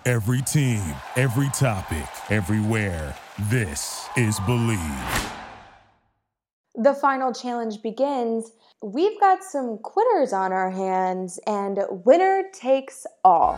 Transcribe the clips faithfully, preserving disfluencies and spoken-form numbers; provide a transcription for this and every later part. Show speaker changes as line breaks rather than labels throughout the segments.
Every team, every topic, everywhere. This is Believe.
The final challenge begins. We've got some quitters on our hands, and winner takes all.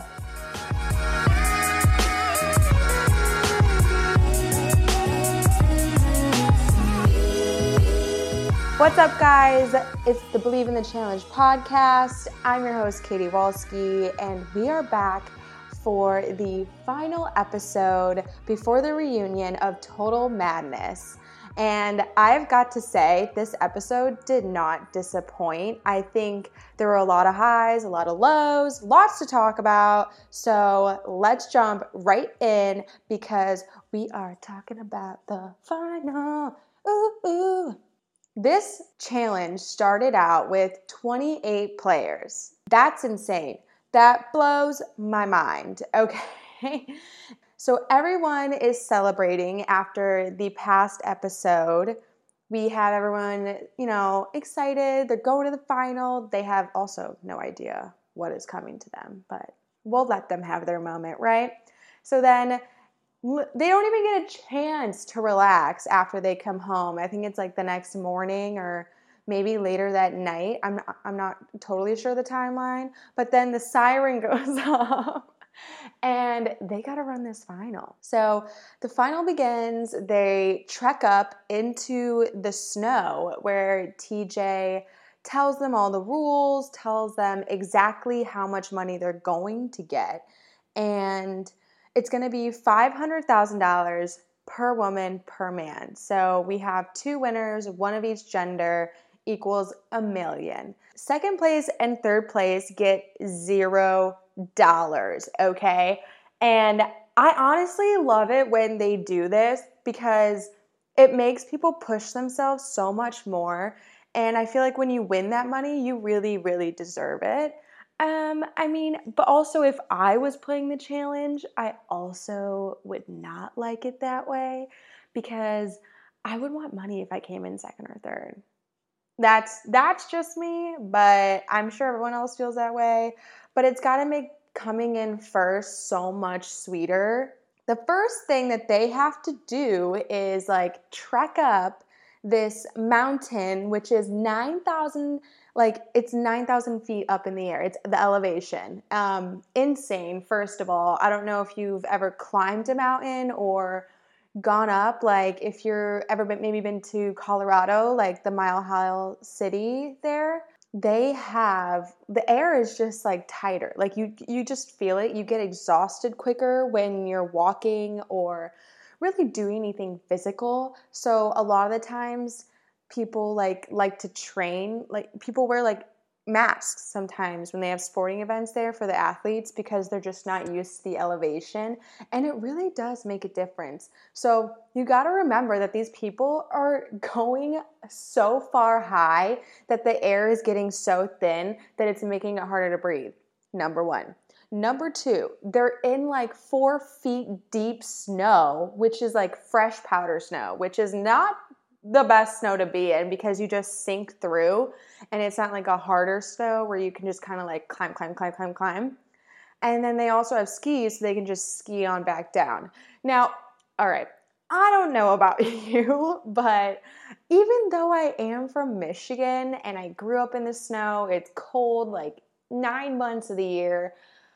What's up, guys? It's the Believe in the Challenge podcast. I'm your host, Katie Walski, and we are back for the final episode before the reunion of Total Madness. And I've got to say, this episode did not disappoint. I think there were a lot of highs, a lot of lows, lots to talk about. So let's jump right in because we are talking about the final. Ooh, ooh. This challenge started out with twenty-eight players. That's insane. That blows my mind, okay? So everyone is celebrating after the past episode. We have everyone, you know, excited. They're going to the final. They have also no idea what is coming to them, but we'll let them have their moment, right? So then they don't even get a chance to relax after they come home. I think it's like the next morning or maybe later that night. I'm not, I'm not totally sure the timeline. But then the siren goes off and they got to run this final. So the final begins. They trek up into the snow where T J tells them all the rules, tells them exactly how much money they're going to get. And it's going to be five hundred thousand dollars per woman per man. So we have two winners, one of each gender, equals a million. Second place and third place get zero dollars, okay? And I honestly love it when they do this because it makes people push themselves so much more. And I feel like when you win that money, you really, really deserve it. Um, I mean, but also if I was playing the challenge, I also would not like it that way because I would want money if I came in second or third. That's that's just me, but I'm sure everyone else feels that way. But it's got to make coming in first so much sweeter. The first thing that they have to do is like trek up this mountain, which is nine thousand, like it's nine thousand feet up in the air. It's the elevation. Um, insane, first of all. I don't know if you've ever climbed a mountain or gone up. Like if you're ever been, maybe been to Colorado, like the Mile High City there, they have, the air is just like tighter. Like you, you just feel it. You get exhausted quicker when you're walking or really doing anything physical. So a lot of the times people like like to train, like people wear like masks sometimes when they have sporting events there for the athletes because they're just not used to the elevation, and it really does make a difference. So you got to remember that these people are going so far high that the air is getting so thin that it's making it harder to breathe. Number one. Number two, they're in like four feet deep snow, which is like fresh powder snow, which is not the best snow to be in because you just sink through, and it's not like a harder snow where you can just kind of like climb, climb, climb, climb, climb. And then they also have skis, so they can just ski on back down. Now, all right, I don't know about you, but even though I am from Michigan and I grew up in the snow, it's cold like nine months of the year,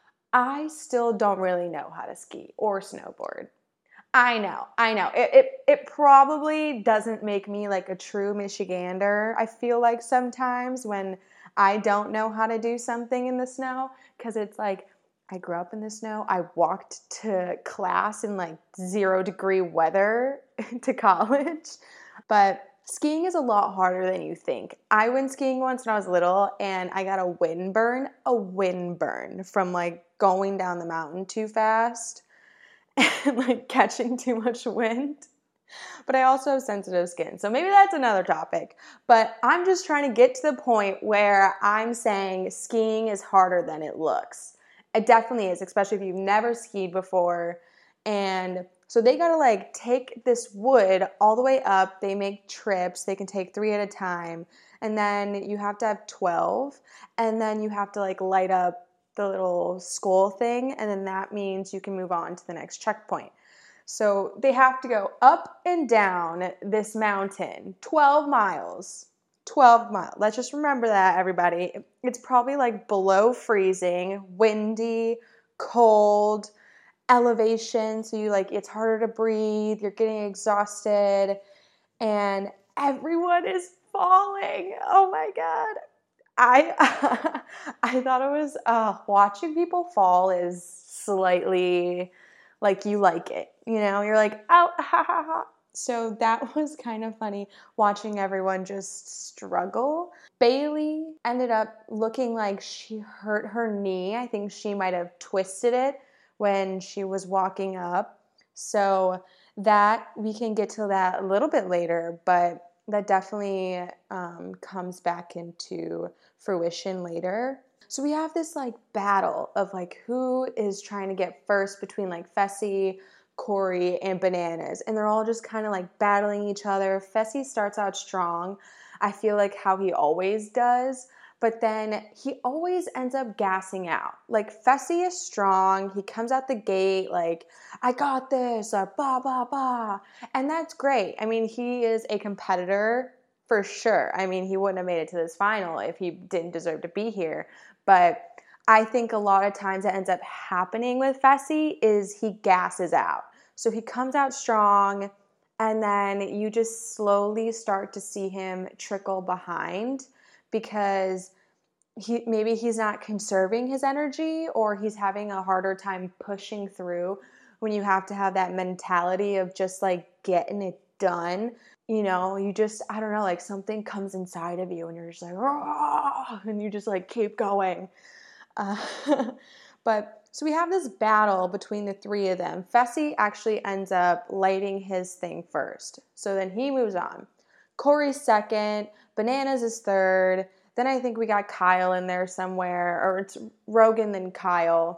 I still don't really know how to ski or snowboard. I know, I know. It, it it probably doesn't make me like a true Michigander. I feel like sometimes when I don't know how to do something in the snow, because it's like I grew up in the snow. I walked to class in like zero degree weather to college. But skiing is a lot harder than you think. I went skiing once when I was little and I got a wind burn, a wind burn from like going down the mountain too fast and like catching too much wind. But I also have sensitive skin, so maybe that's another topic. But I'm just trying to get to the point where I'm saying skiing is harder than it looks. It definitely is, especially if you've never skied before. And so they got to like take this wood all the way up. They make trips. They can take three at a time. And then you have to have twelve. And then you have to like light up the little skull thing, and then that means you can move on to the next checkpoint. So they have to go up and down this mountain, twelve miles. twelve miles. Let's just remember that, everybody. It's probably like below freezing, windy, cold, elevation. So you like, it's harder to breathe. You're getting exhausted, and everyone is falling. Oh my God. I I thought it was uh, watching people fall is slightly like you like it, you know? You're like, oh, ha ha ha. So that was kind of funny watching everyone just struggle. Bailey ended up looking like she hurt her knee. I think she might have twisted it when she was walking up. So that, we can get to that a little bit later, but that definitely um, comes back into fruition later. So we have this like battle of like who is trying to get first between like Fessy, Corey, and Bananas. And they're all just kind of like battling each other. Fessy starts out strong. I feel like how he always does. But then he always ends up gassing out. Like, Fessy is strong. He comes out the gate like, I got this, uh, bah, bah, bah. And that's great. I mean, he is a competitor for sure. I mean, he wouldn't have made it to this final if he didn't deserve to be here. But I think a lot of times that ends up happening with Fessy is he gasses out. So he comes out strong, and then you just slowly start to see him trickle behind, because he maybe he's not conserving his energy, or he's having a harder time pushing through when you have to have that mentality of just like getting it done. You know, you just, I don't know, like something comes inside of you and you're just like, oh, and you just like keep going. Uh, but so we have this battle between the three of them. Fessy actually ends up lighting his thing first. So then he moves on. Corey's second. Bananas is third. Then I think we got Kyle in there somewhere, or it's Rogan then Kyle.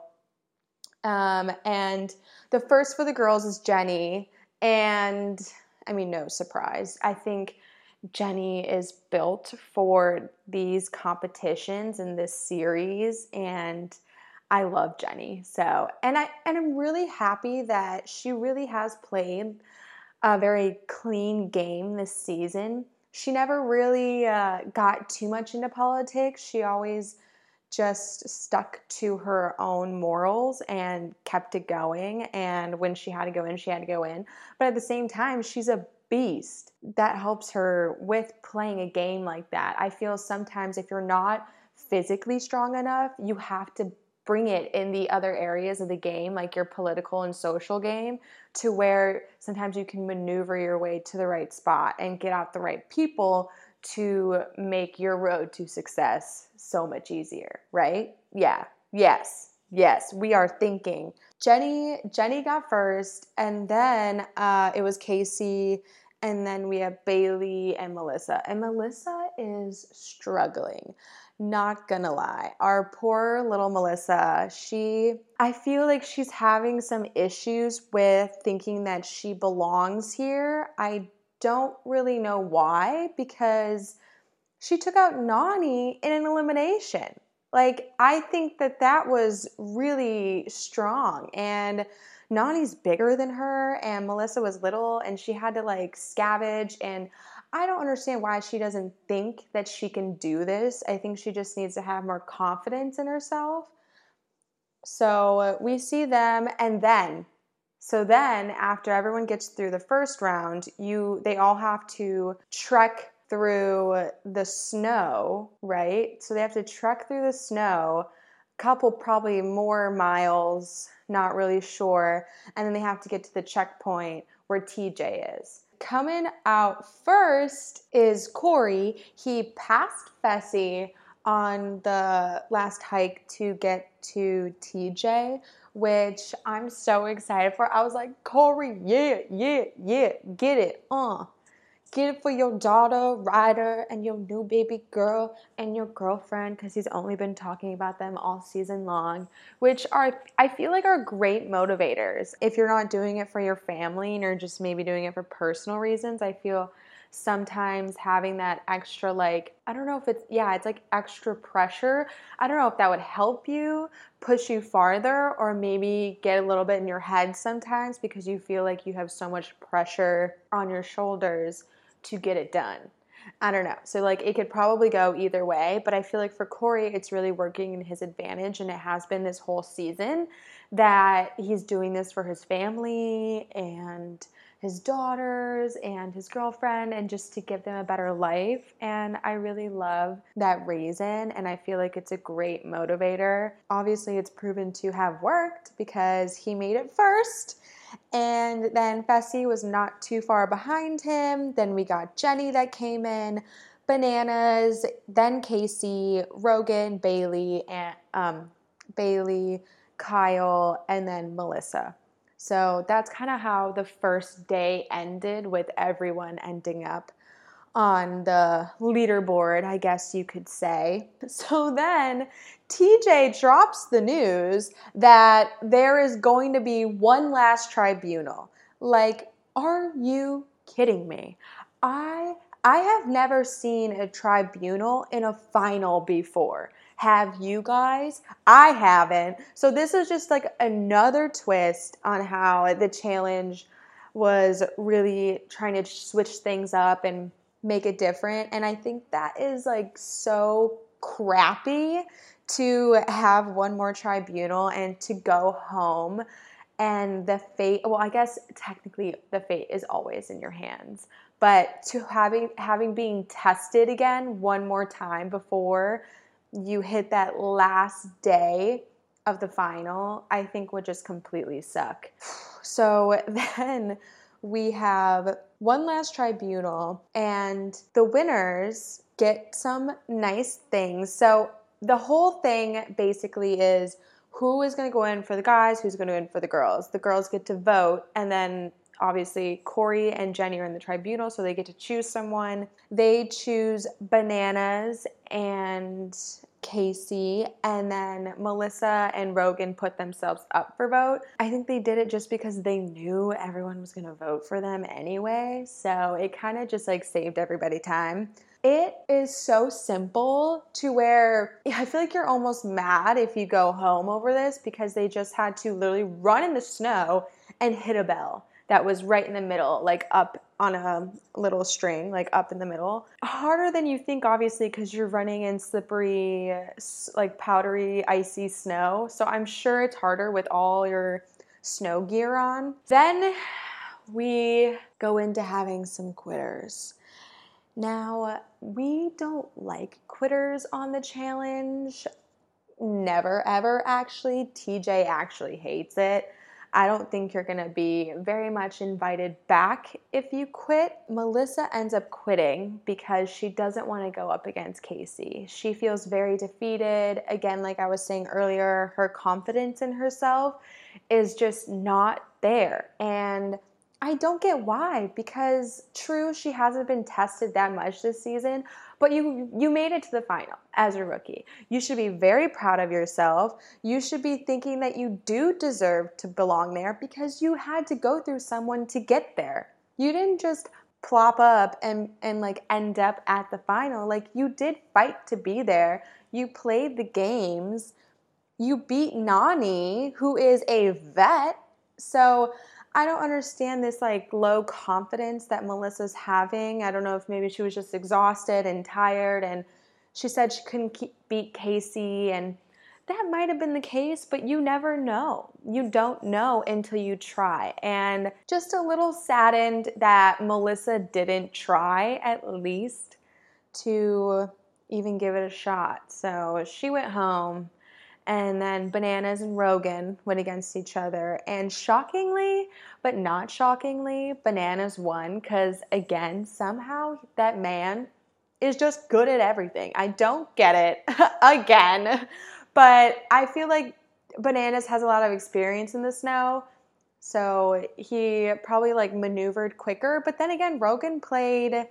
Um, and the first for the girls is Jenny. And I mean, no surprise. I think Jenny is built for these competitions in this series, and I love Jenny. So, and I and I'm really happy that she really has played a very clean game this season. She never really uh, got too much into politics. She always just stuck to her own morals and kept it going. And when she had to go in, she had to go in. But at the same time, she's a beast. That helps her with playing a game like that. I feel sometimes if you're not physically strong enough, you have to bring it in the other areas of the game, like your political and social game, to where sometimes you can maneuver your way to the right spot and get out the right people to make your road to success so much easier, right? Yeah. Yes. Yes. We are thinking. Jenny, Jenny got first, and then uh, it was Casey, and then we have Bailey and Melissa. And Melissa is struggling. Not gonna lie. Our poor little Melissa, she, I feel like she's having some issues with thinking that she belongs here. I don't really know why, because she took out Nany in an elimination. Like, I think that that was really strong. And Nany's bigger than her, and Melissa was little, and she had to like scavenge. And I don't understand why she doesn't think that she can do this. I think she just needs to have more confidence in herself. So uh, we see them, and then, so then after everyone gets through the first round, you they all have to trek through the snow, right? So they have to trek through the snow, a couple probably more miles, not really sure, and then they have to get to the checkpoint where T J is. Coming out first is Corey. He passed Fessy on the last hike to get to T J, which I'm so excited for. I was like, Corey, yeah, yeah, yeah, get it, uh. Get it for your daughter, Ryder, and your new baby girl and your girlfriend, because he's only been talking about them all season long, which are, I feel like, are great motivators. If you're not doing it for your family and you're just maybe doing it for personal reasons, I feel sometimes having that extra, like, I don't know if it's, yeah, it's like extra pressure. I don't know if that would help you push you farther, or maybe get a little bit in your head sometimes because you feel like you have so much pressure on your shoulders to get it done. I don't know. So, like, it could probably go either way, but I feel like for Corey, it's really working in his advantage, and it has been this whole season that he's doing this for his family and his daughters and his girlfriend, and just to give them a better life. And I really love that reason, and I feel like it's a great motivator. Obviously, it's proven to have worked because he made it first. And then Fessy was not too far behind him. Then we got Jenny that came in, Bananas, then Casey, Rogan, Bailey, and um, Bailey, Kyle, and then Melissa. So that's kind of how the first day ended, with everyone ending up on the leaderboard, I guess you could say. So then T J drops the news that there is going to be one last tribunal. Like, are you kidding me? I I have never seen a tribunal in a final before. Have you guys? I haven't. So this is just like another twist on how the challenge was really trying to switch things up and make it different. And I think that is like so crappy to have one more tribunal and to go home, and the fate, well, I guess technically the fate is always in your hands, but to having having being tested again one more time before you hit that last day of the final, I think would just completely suck. So then we have one last tribunal, and the winners get some nice things. So the whole thing basically is who is going to go in for the guys, who's going to go in for the girls. The girls get to vote, and then obviously Corey and Jenny are in the tribunal, so they get to choose someone. They choose Bananas and Casey, and then Melissa and Rogan put themselves up for vote. I think they did it just because they knew everyone was going to vote for them anyway, so it kind of just like saved everybody time. It is so simple to where I feel like you're almost mad if you go home over this, because they just had to literally run in the snow and hit a bell that was right in the middle, like up on a little string, like up in the middle. Harder than you think, obviously, because you're running in slippery, like powdery, icy snow. So I'm sure it's harder with all your snow gear on. Then we go into having some quitters. Now, we don't like quitters on the challenge. Never, ever, actually. T J actually hates it. I don't think you're going to be very much invited back if you quit. Melissa ends up quitting because she doesn't want to go up against Casey. She feels very defeated. Again, like I was saying earlier, her confidence in herself is just not there. And I don't get why, because true, she hasn't been tested that much this season, but you you made it to the final as a rookie. You should be very proud of yourself. You should be thinking that you do deserve to belong there because you had to go through someone to get there. You didn't just plop up and, and like end up at the final. Like, you did fight to be there. You played the games. You beat Nany, who is a vet. So I don't understand this like low confidence that Melissa's having. I don't know if maybe she was just exhausted and tired, and she said she couldn't keep, beat Casey, and that might have been the case, but you never know. You don't know until you try. And just a little saddened that Melissa didn't try at least to even give it a shot. So she went home. And then Bananas and Rogan went against each other. And shockingly, but not shockingly, Bananas won because, again, somehow that man is just good at everything. I don't get it again. But I feel like Bananas has a lot of experience in the snow. So he probably like maneuvered quicker. But then again, Rogan played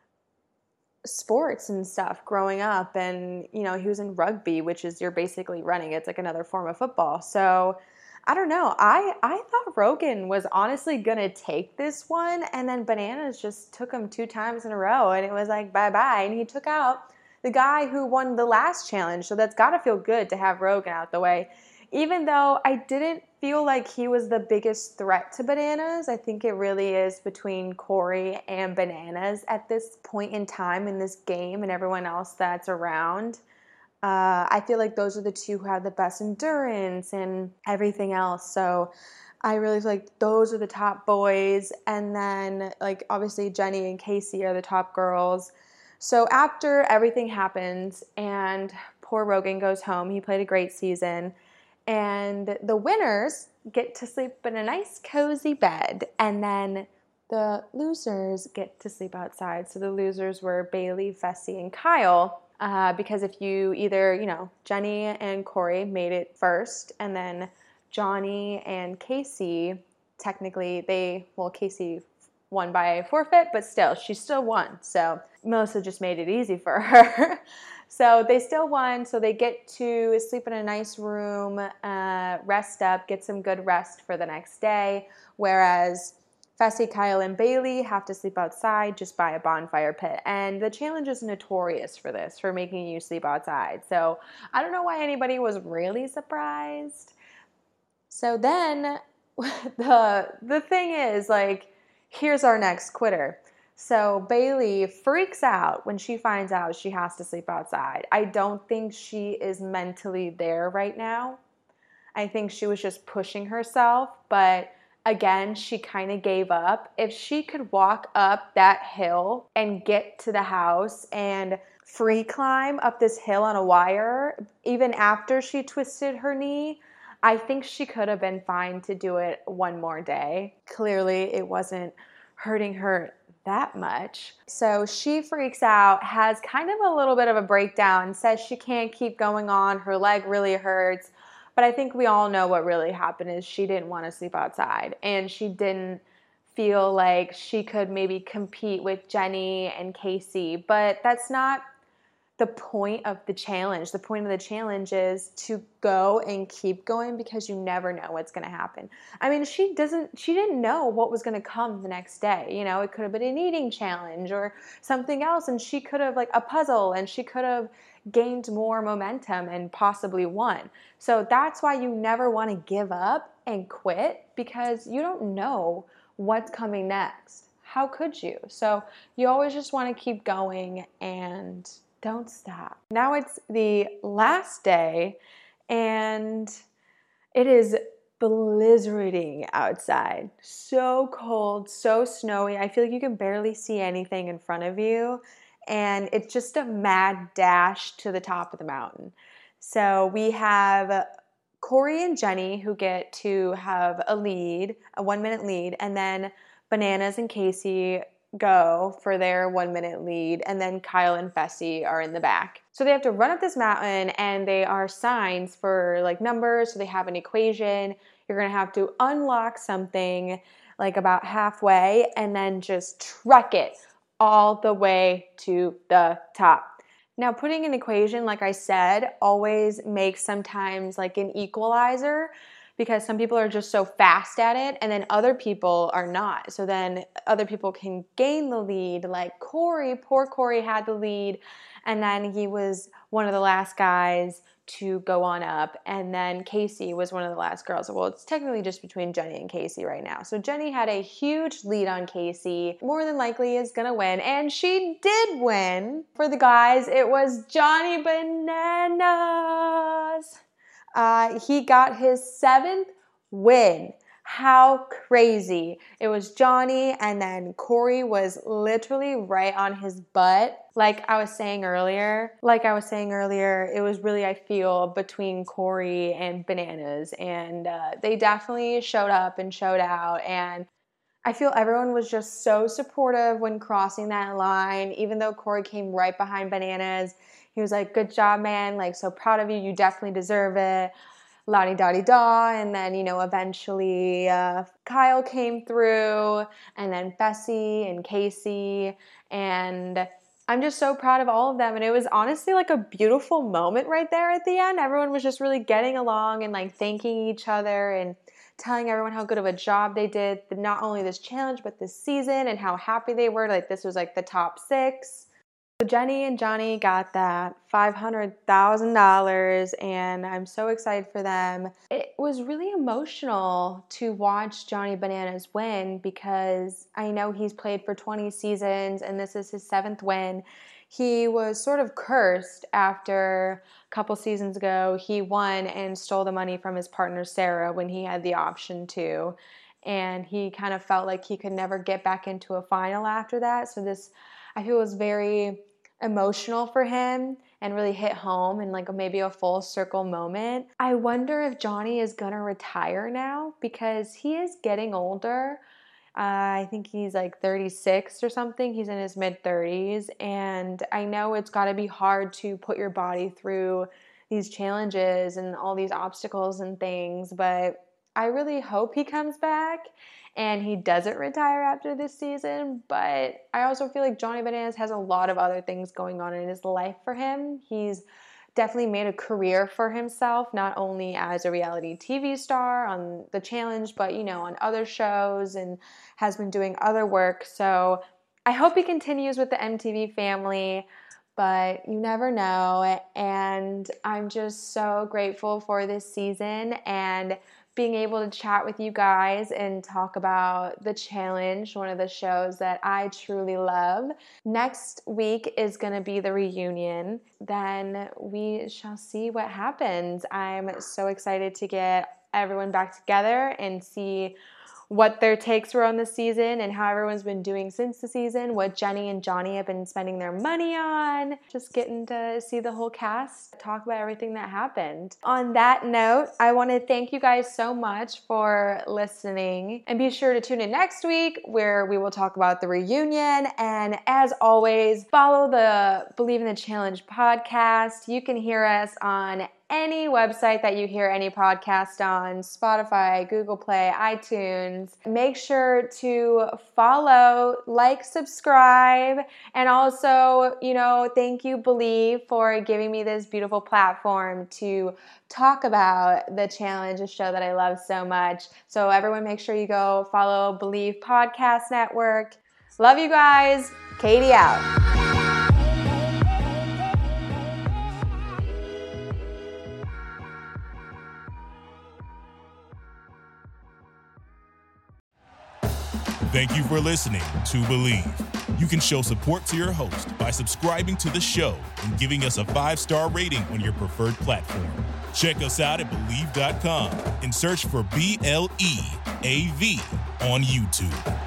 sports and stuff growing up, and you know, he was in rugby, which is you're basically running. It's like another form of football. So I don't know. I, I thought Rogan was honestly going to take this one, and then Bananas just took him two times in a row, and it was like, bye-bye. And he took out the guy who won the last challenge, so that's got to feel good to have Rogan out the way. Even though I didn't feel like he was the biggest threat to Bananas, I think it really is between Corey and Bananas at this point in time in this game and everyone else that's around. Uh, I feel like those are the two who have the best endurance and everything else. So I really feel like those are the top boys. And then, like, obviously Jenny and Casey are the top girls. So after everything happens and poor Rogan goes home, he played a great season. And the winners get to sleep in a nice cozy bed. And then the losers get to sleep outside. So the losers were Bailey, Fessy, and Kyle. Uh, because if you either, you know, Jenny and Corey made it first, and then Johnny and Casey, technically they, well, Casey won by forfeit, but still, she still won. So Melissa just made it easy for her. So they still won, so they get to sleep in a nice room, uh, rest up, get some good rest for the next day, whereas Fessy, Kyle, and Bailey have to sleep outside just by a bonfire pit. And the challenge is notorious for this, for making you sleep outside. So I don't know why anybody was really surprised. So then the the thing is, like, here's our next quitter. So Bailey freaks out when she finds out she has to sleep outside. I don't think she is mentally there right now. I think she was just pushing herself, but again, she kind of gave up. If she could walk up that hill and get to the house and free climb up this hill on a wire, even after she twisted her knee, I think she could have been fine to do it one more day. Clearly, it wasn't hurting her that much. So she freaks out, has kind of a little bit of a breakdown, says she can't keep going on, her leg really hurts. But I think we all know what really happened is she didn't want to sleep outside, and she didn't feel like she could maybe compete with Jenny and Casey. But that's not the point of the challenge. The point of the challenge is to go and keep going because you never know what's going to happen. I mean, she doesn't, she didn't know what was going to come the next day. You know, it could have been an eating challenge or something else, and she could have, like, a puzzle, and she could have gained more momentum and possibly won. So that's why you never want to give up and quit, because you don't know what's coming next. How could you? So you always just want to keep going and don't stop. Now it's the last day, and it is blizzarding outside. So cold, so snowy. I feel like you can barely see anything in front of you, and it's just a mad dash to the top of the mountain. So we have Corey and Jenny who get to have a lead, a one-minute lead, and then Bananas and Casey go for their one-minute lead, and then Kyle and Fessy are in the back. So they have to run up this mountain, and they are signs for, like, numbers, so they have an equation. You're going to have to unlock something, like, about halfway, and then just truck it all the way to the top. Now, putting an equation, like I said, always makes sometimes like an equalizer, because some people are just so fast at it, and then other people are not. So then other people can gain the lead, like Corey. Poor Corey had the lead, and then he was one of the last guys to go on up, and then Casey was one of the last girls. Well, it's technically just between Jenny and Casey right now. So Jenny had a huge lead on Casey, more than likely is gonna win, and she did win. For the guys, it was Johnny Bananas. Uh, he got his seventh win. How crazy. It was Johnny, and then Corey was literally right on his butt. Like I was saying earlier, like I was saying earlier, it was really, I feel, between Corey and Bananas, and uh, they definitely showed up and showed out, and I feel everyone was just so supportive when crossing that line. Even though Corey came right behind Bananas, he was like, good job, man, like, so proud of you, you definitely deserve it, la-di-da-di-da. And then, you know, eventually uh, Kyle came through, and then Fessy and Casey, and I'm just so proud of all of them. And it was honestly like a beautiful moment right there at the end. Everyone was just really getting along and like thanking each other and telling everyone how good of a job they did, not only this challenge, but this season, and how happy they were. Like this was like the top six. So Jenny and Johnny got that five hundred thousand dollars, and I'm so excited for them. It was really emotional to watch Johnny Bananas win because I know he's played for twenty seasons, and this is his seventh win. He was sort of cursed after a couple seasons ago. He won and stole the money from his partner Sarah when he had the option to, and he kind of felt like he could never get back into a final after that. So this, I feel, was very emotional for him and really hit home and like maybe a full circle moment. I wonder if Johnny is gonna retire now because he is getting older. Uh, I think he's like thirty-six or something. He's in his mid thirties, and I know it's got to be hard to put your body through these challenges and all these obstacles and things, but I really hope he comes back and he doesn't retire after this season. But I also feel like Johnny Bananas has a lot of other things going on in his life for him. He's definitely made a career for himself, not only as a reality T V star on The Challenge, but, you know, on other shows, and has been doing other work. So I hope he continues with the M T V family, but you never know. And I'm just so grateful for this season and being able to chat with you guys and talk about The Challenge, one of the shows that I truly love. Next week is going to be the reunion. Then we shall see what happens. I'm so excited to get everyone back together and see what their takes were on the season and how everyone's been doing since the season, what Jenny and Johnny have been spending their money on, just getting to see the whole cast, talk about everything that happened. On that note, I want to thank you guys so much for listening, and be sure to tune in next week where we will talk about the reunion. And as always, follow the Believe in the Challenge podcast. You can hear us on any website that you hear any podcast on, Spotify, Google Play, iTunes. Make sure to follow, like, subscribe, and also, you know, thank you, Believe, for giving me this beautiful platform to talk about The Challenge, a show that I love so much. So everyone, make sure you go follow Believe Podcast Network. Love you guys. Katie out.
Thank you for listening to Believe. You can show support to your host by subscribing to the show and giving us a five-star rating on your preferred platform. Check us out at Believe dot com and search for B L E A V on YouTube.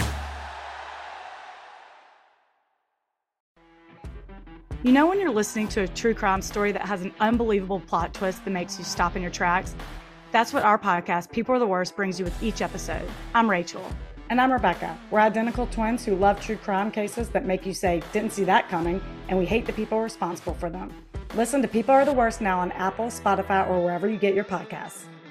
You know when you're listening to a true crime story that has an unbelievable plot twist that makes you stop in your tracks? That's what our podcast, People Are the Worst, brings you with each episode. I'm Rachel.
And I'm Rebecca. We're identical twins who love true crime cases that make you say, didn't see that coming, and we hate the people responsible for them. Listen to People Are the Worst now on Apple, Spotify, or wherever you get your podcasts.